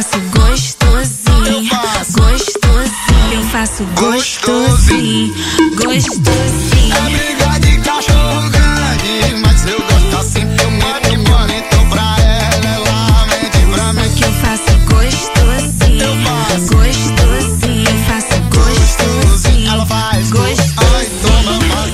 faço gostosinho, gostosinho. Eu faço gostosinho, gostosinho. É briga de cachorro grande, mas eu gosto assim. Eu meto mano, então pra ela, ela mente pra mim. Que eu faço gostosinho, eu faço gostosinho. Eu faço gostosinho, ela faz gostosinho. Ai, toma, toma.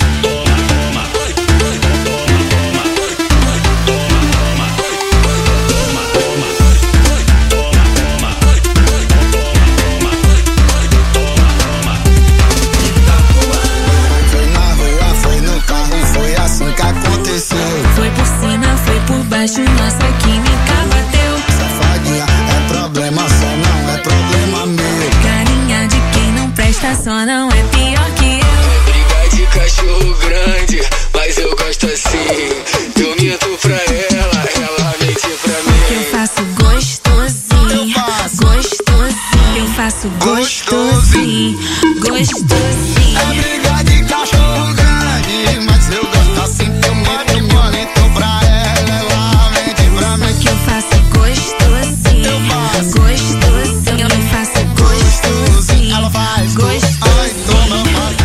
Foi por cima, foi por baixo, nossa química bateu. Safadinha, é problema só, não é problema meu. Carinha de quem não presta, só não é pior que eu. Briga de cachorro grande, mas eu gosto assim. Eu minto pra ela, ela mente pra mim. Eu faço gostosinho, gostosinho. Eu faço gostosinho, gostosinho. É briga de cachorro grande, mas eu gosto assim. Eu meto mano, então pra ela, ela mente pra mim. Que eu faço gostosinho, eu faço gostosinho. Eu faço gostosinho, ela faz gostosinho. Ai, toma, toma.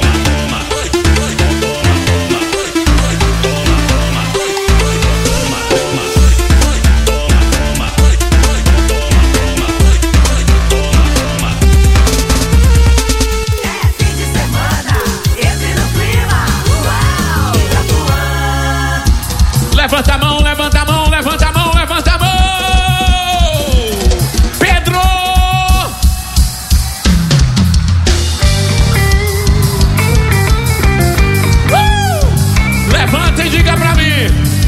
Levanta a mão, levanta a mão, levanta a mão, levanta a mão! Pedro! Uh! Levanta e diga pra mim!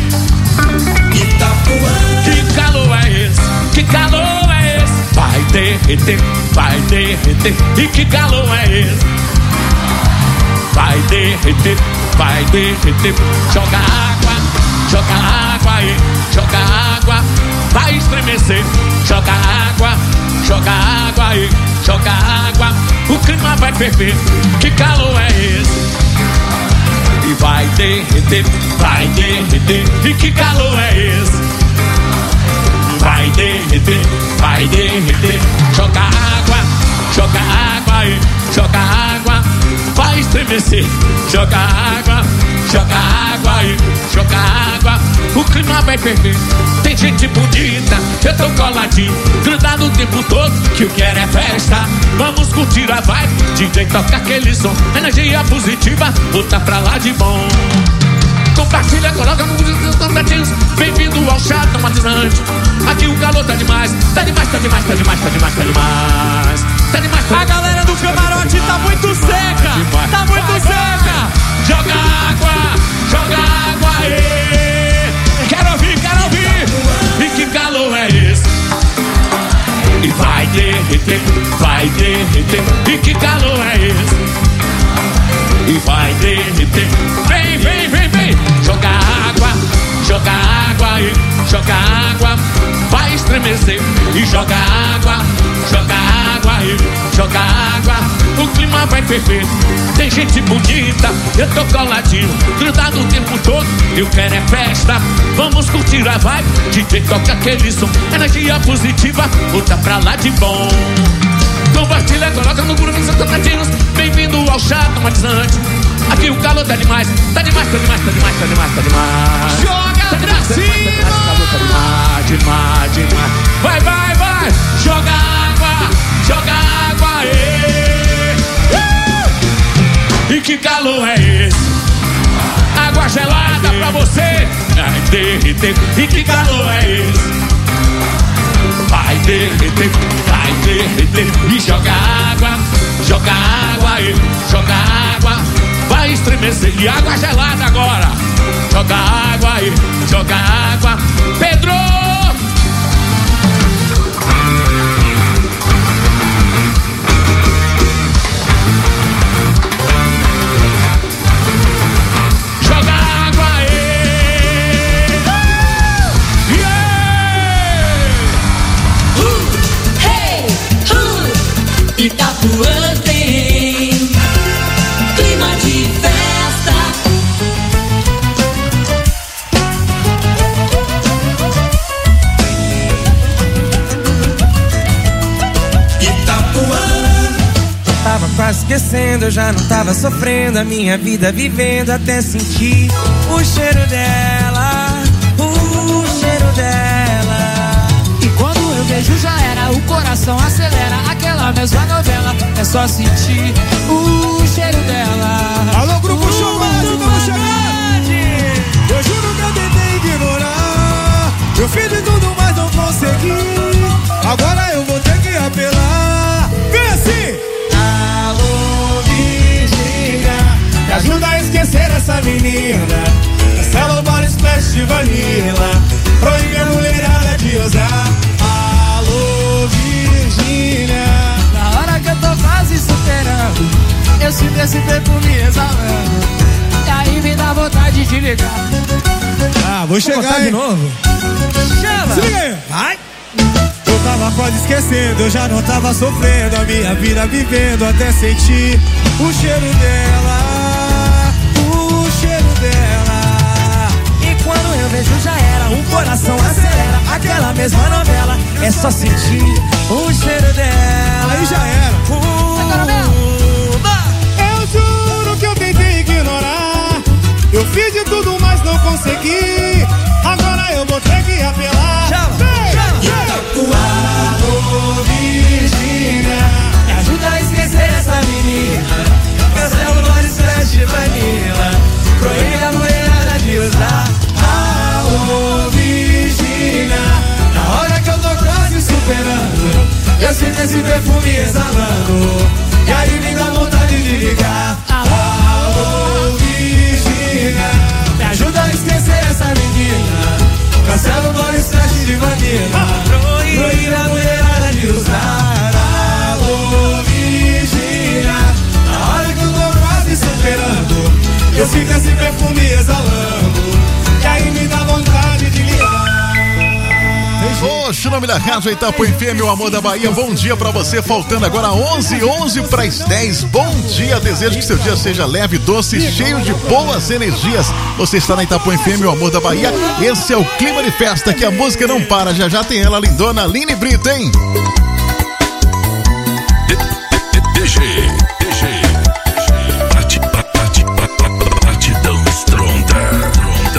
Que calor é esse? Que calor é esse? Vai derreter, vai derreter. E que calor é esse? Vai derreter, vai derreter. Joga água. Joga água aí, joga água, vai estremecer. Joga água, joga água aí, joga água. O clima vai ferver, que calor é esse? E vai derreter, vai derreter. E que calor é esse? Vai derreter, vai derreter. Joga água, joga água aí, joga água, vai estremecer. Joga água, joga água aí, joga água. O clima vai ferver. Tem gente bonita, eu tô coladinho, grudado o tempo todo, que eu quero é festa. Vamos curtir a vibe, D J toca aquele som. Energia positiva, botar pra lá de bom. Compartilha, coloca no contatinhos. Bem-vindo ao chá automatizante. Aqui o calor tá demais, tá demais, tá demais, tá demais, tá demais, tá demais. Tá demais, tá demais. A galera do camarote tá muito seca, demais. tá muito Vai, seca. Joga água, joga água aí. Quero ouvir, quero ouvir. E que calor é esse? E vai derreter, vai derreter. E que calor é esse? E vai derreter. Vem, vem, vem, vem. Joga água, joga água aí, joga água, vai estremecer. E joga água, joga água aí, joga água. O clima vai ferver. Tem gente bonita, eu tô coladinho, grudado o tempo todo, eu quero é festa. Vamos curtir a vibe, D J toca aquele som. Energia positiva, bota pra lá de bom. Compartilha, coloca no grupo dos contatinhos. Bem-vindo ao chá automatizante. Aqui o calor tá demais, tá demais, tá demais, tá demais, tá demais, tá demais. Joga tá pra demais, cima! Tá demais, tá demais, demais, demais. Vai, vai, vai. Joga água, joga água aí. Uh! E que calor é esse? Água gelada pra você. Vai derreter. E que calor é esse? Vai derreter, vai derreter. E joga água, joga água aí, joga água, vai estremecer. E água gelada agora. Joga água aí, joga água. Pedro! Joga água aí. Yeah! Uh, hey, uh, Itapuã tem clima de festa. quase esquecendo, eu já não tava sofrendo a minha vida vivendo até sentir o cheiro dela, o cheiro dela. E quando eu vejo já era, o coração acelera, aquela mesma novela, é só sentir o cheiro dela. Alô, Grupo Showmatch, estamos chegando! Eu juro que eu tentei ignorar, eu fiz de tudo, mas não consegui. Agora eu vou ter que apelar. Vem assim! Alô, Virgínia, me ajuda a esquecer essa menina. Cancela o Body Splash de Vanilla, proíbe a mulherada de usar. Alô, Virgínia, na hora que eu tô quase superando, eu sinto esse perfume exalando, e aí me dá vontade de ligar. Ah, vou chegar de novo. Chama! Se liga aí! Vai! Eu tava quase esquecendo, eu já não tava sofrendo a minha vida vivendo até sentir o cheiro dela, o cheiro dela. E quando eu vejo já era, o coração acelera, aquela mesma novela, é só sentir o cheiro dela. Aí já era. Uh, eu juro que eu tentei ignorar, eu fiz de tudo, mas não consegui. Agora eu vou ter que apelar. Chama, chama. Alô, Virgínia, me ajuda a esquecer essa menina. Cancela o Body Splash de Vanilla, proíbe a mulherada de usar. alô, Virgínia, na hora que eu tô quase superando, eu sinto esse perfume exalando, e aí me dá vontade de ligar. alô, Virgínia, me ajuda a esquecer essa menina. Cancela o Body Splash de Vanilla, proíbe a mulherada de usar. alô, Virgínia, na hora que eu tô quase superando, eu sinto esse perfume exalando, e aí me dá vontade de ligar. Oxe, o nome da rádio Itapuã F M, o amor da Bahia. Bom dia pra você, faltando agora onze, onze para as dez. Bom dia, desejo que seu dia seja leve, doce, cheio de boas energias. Você está na Itapuã F M, o amor da Bahia. Esse é o clima de festa, que a música não para. Já já tem ela, lindona, Aline Brito, hein? D G, D G, Batidão Stronda.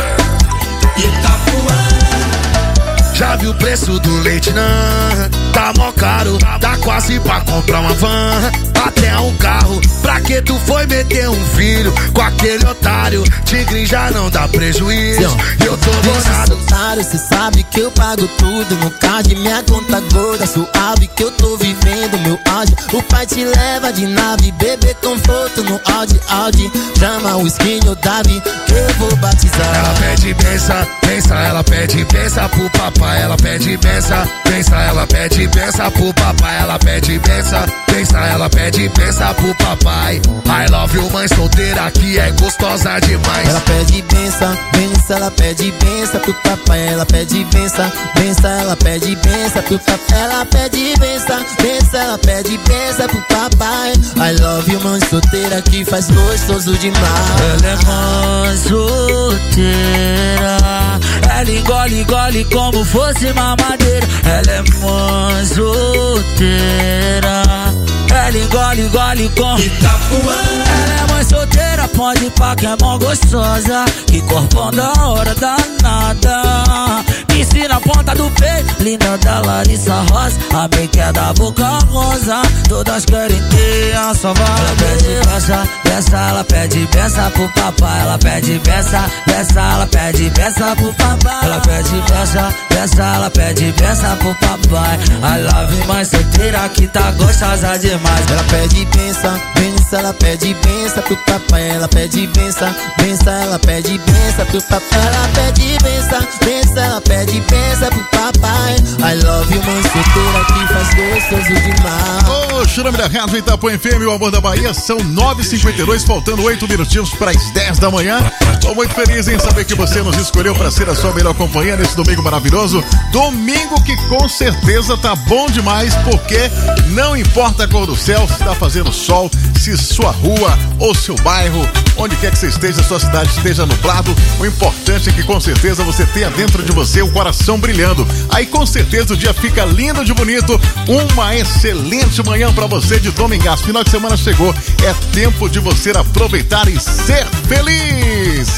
Já viu o preço do leite, não? Tá mó caro, tá quase pra comprar uma van, até um carro. Pra que tu foi meter um filho com aquele otário? Tigre já não dá prejuízo, eu tô gozado. Cê sabe que eu pago tudo no card, minha conta gorda, suave que eu tô vivendo meu auge. O pai te leva de nave, bebê conforto no Audi, Audi. Chama o skin ou Davi, que eu vou batizar. Ela pede benção, benção, ela pede benção pro papai. Ela pede benção, benção, ela pede benção pro papai. Ela pede benção, benção, ela pede benção pro papai. I love you, mãe solteira que é gostosa demais. Ela pede benção, benção, ela pede benção pro papai. Ela pede benção, benção, ela pede benção pro papai. Ela pede benção, benção, ela pede benção pro papai. I love you, mãe solteira que faz gostoso demais. Ela é mãe solteira, ela engole, engole como fosse mamadeira. Ela é mãe solteira, ela engole, engole como Itapuã. Ela é mãe solteira, pode pá que é mó gostosa, que corpão da hora danada. Piscina na ponta do peito, linda da Larissa Rosa, a bem que é da boca rosa, todas querem ter a sua vaga. Ela pede benção, benção, ela pede benção pro papai. Ela pede benção, benção, ela pede benção pro papai. Ela pede benção, benção, ela pede benção pro papai. I love you, mãe solteira que tá gostosa demais. Ela pede benção, benção, ela pede benção pro papai. Ela pede benção, benção, ela pede benção pro papai. Ela pede benção, benção, ela pede benção pro papai. I love you, mãe solteira que faz gostoso demais. Oxe, o nome da rádio Itapuã F M, o amor da Bahia. São nove e cinquenta e dois, faltando oito minutinhos para as dez da manhã. Tô muito feliz em saber que você nos escolheu para ser a sua melhor companhia nesse domingo maravilhoso. Domingo que com certeza tá bom demais, porque não importa a cor do céu, se tá fazendo sol, se sua rua ou seu bairro, onde quer que você esteja, sua cidade esteja nublado, o importante é que com certeza você tenha dentro de você o coração brilhando. Aí com certeza o dia fica lindo de bonito. Uma excelente manhã para você de domingaço. Final de semana chegou, é tempo de você aproveitar e ser feliz.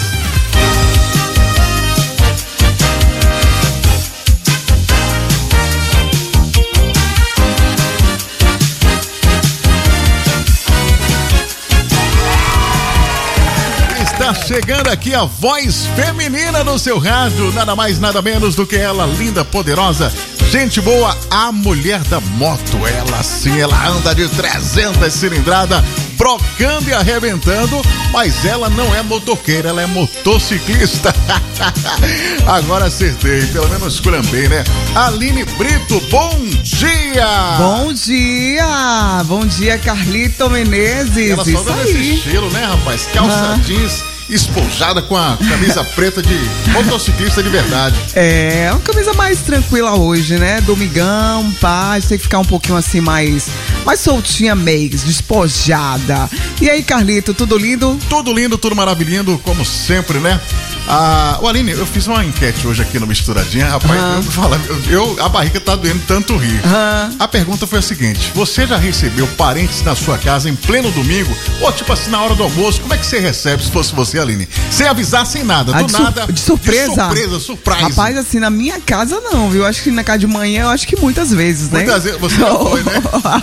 Está chegando aqui a voz feminina do seu rádio, nada mais, nada menos do que ela, linda, poderosa, gente boa, a mulher da moto. Ela sim, ela anda de trezentas cilindrada, brocando e arrebentando, mas ela não é motoqueira, ela é motociclista. Agora acertei, pelo menos esculhambei, né? Aline Brito, bom dia! Bom dia! Bom dia, Carlito Menezes. Ela só dando esse estilo, né, rapaz? Calça Ah. jeans, espojada com a camisa preta de motociclista de verdade. É, uma camisa mais tranquila hoje, né? Domingão, paz, tem que ficar um pouquinho assim mais, mais soltinha mesmo, despojada. E aí, Carlito, tudo lindo? Tudo lindo, tudo maravilhoso, como sempre, né? Ah, o Aline, eu fiz uma enquete hoje aqui no Misturadinha, rapaz, Ah. eu, vou falar, eu, eu- a barriga tá doendo tanto rir. Ah. A pergunta foi a seguinte: você já recebeu parentes na sua casa em pleno domingo? Ou tipo assim, na hora do almoço, como é que você recebe se fosse você, Aline? Sem avisar, sem nada, Ah, do de, sur- nada. de surpresa? De surpresa, surprise. Rapaz, assim, na minha casa não, viu? Acho que na casa de manhã, eu acho que muitas vezes, né? Muitas vezes, você já foi, né?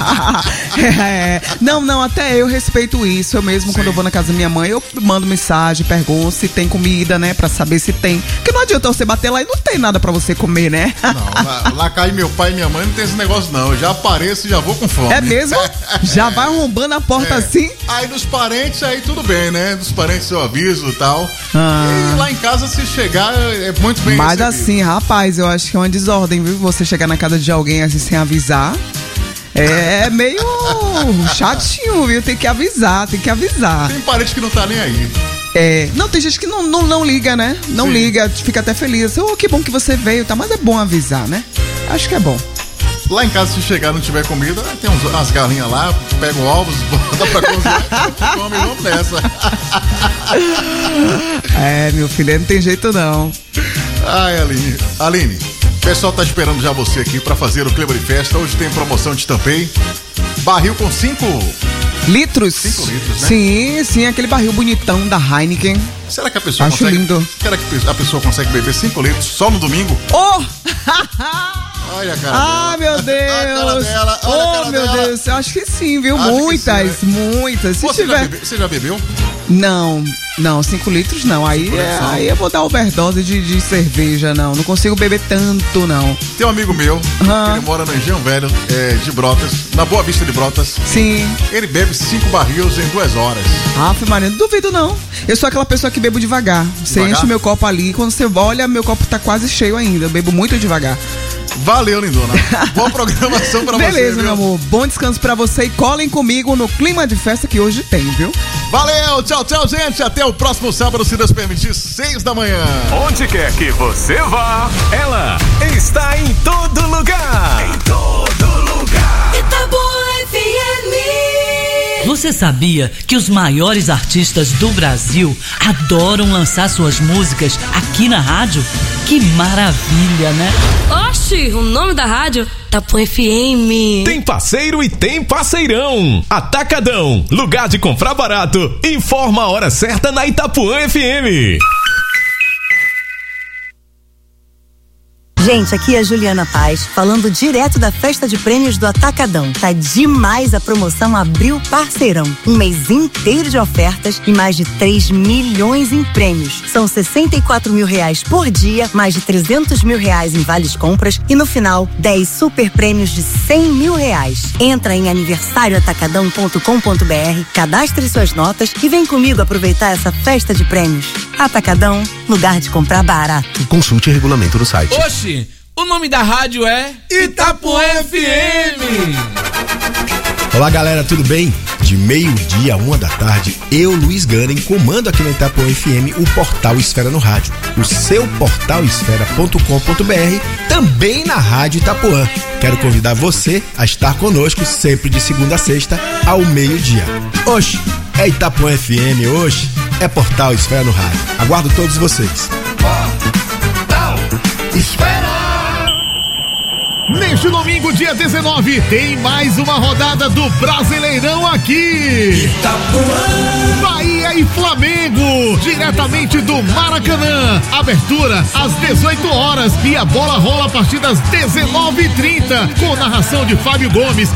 É, não, não, até eu respeito isso. Eu mesmo, quando eu vou na casa da minha mãe, eu mando mensagem, pergunto se tem comida, né? Pra saber se tem. Porque não adianta você bater lá e não tem nada pra você comer, né? Não, lá, lá cai meu pai e minha mãe, não tem esse negócio não. Eu já apareço e já vou com fome. É mesmo? Já vai arrombando a porta É. assim? Aí dos parentes, aí tudo bem, né? Dos parentes eu aviso e tal. Ah. E lá em casa, se chegar, é muito bem Mas recebido. assim, rapaz, eu acho que é uma desordem, viu? Você chegar na casa de alguém assim sem avisar. É meio chatinho, viu? Tem que avisar, tem que avisar. Tem parente que não tá nem aí. É, não, tem gente que não, não, não liga, né? Não Sim. liga, fica até feliz. Oh, que bom que você veio, tá? Mas é bom avisar, né? Acho que é bom. Lá em casa, se chegar e não tiver comida, tem uns, umas galinhas lá, pega ovos, bota pra cozinhar, come, vamos nessa. É, meu filho, não tem jeito não. Ai, Aline. Aline, o pessoal tá esperando já você aqui pra fazer o clima de festa. Hoje tem promoção de tampei. Barril com cinco... Litros? Cinco litros, né? Sim, sim, aquele barril bonitão da Heineken. Será que a pessoa Acho consegue... lindo. Será que a pessoa consegue beber cinco litros só no domingo? Oh! Olha a cara Ah, dela. meu Deus! A cara dela, olha a Oh, cara meu dela. Deus, eu acho que sim, viu? Acho que Muitas, sim, né? muitas. Se Você, tiver. já bebe- você já bebeu? Não, não, cinco litros não. Aí, Cinco é, litros não. aí eu vou dar overdose de, de cerveja, não. Não consigo beber tanto, não. Tem um amigo meu, Ah. ele mora no Engenho Velho, é, de Brotas, na Boa Vista de Brotas. Sim. Ele bebe cinco barris em duas horas. Aff, Maria, não duvido não. Eu sou aquela pessoa que bebo devagar. Você Devagar? enche meu copo ali, quando você olha, meu copo tá quase cheio ainda. Eu bebo muito devagar. Valeu, lindona. Boa programação pra você, Beleza, viu? meu amor. Bom descanso pra você e colhem comigo no clima de festa que hoje tem, viu? Valeu, tchau, tchau, gente. Até o próximo sábado, se Deus permitir, seis da manhã. Onde quer que você vá, ela está em todo lugar. Em todo lugar. Itapuã F M. Você sabia que os maiores artistas do Brasil adoram lançar suas músicas aqui na rádio? Que maravilha, né? Oxi, o nome da rádio? Itapuã F M. Tem parceiro e tem parceirão. Atacadão, lugar de comprar barato. Informa a hora certa na Itapuã F M. Gente, aqui é a Juliana Paz, falando direto da festa de prêmios do Atacadão. Tá demais a promoção Abril Parceirão. Um mês inteiro de ofertas e mais de três milhões em prêmios. São sessenta e quatro mil reais por dia, mais de trezentos mil reais em vales compras e no final, dez super prêmios de cem mil reais. Entra em aniversário atacadão ponto com ponto b r, cadastre suas notas e vem comigo aproveitar essa festa de prêmios. Atacadão, lugar de comprar barato. Consulte o regulamento no site. Oxi, o nome da rádio é Itapuã F M. Olá galera, tudo bem? De meio-dia a uma da tarde, eu, Luiz Ganem, comando aqui na Itapuã F M o portal Esfera no Rádio. O seu portal esfera ponto com ponto b r, também na Rádio Itapuã. Quero convidar você a estar conosco sempre de segunda a sexta ao meio-dia. Oxe, é Itapuã F M hoje, é portal Esfera no Rádio. Aguardo todos vocês. Espera! Neste domingo, dia dezenove, tem mais uma rodada do Brasileirão aqui. Bahia e Flamengo, diretamente do Maracanã. Abertura às dezoito horas e a bola rola a partir das dezenove e trinta, com narração de Fábio Gomes.